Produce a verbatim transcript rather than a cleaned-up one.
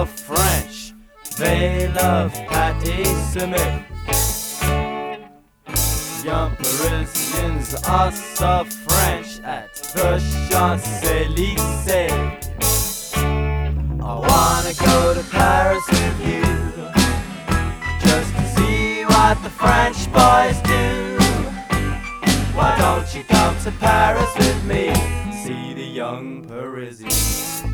so French. They love Patti Smith. Young Parisians are so French at the Champs-Élysées. I wanna go to Paris with you, just to see what the French boys do. Why don't you come to Paris with me, see the young Parisians?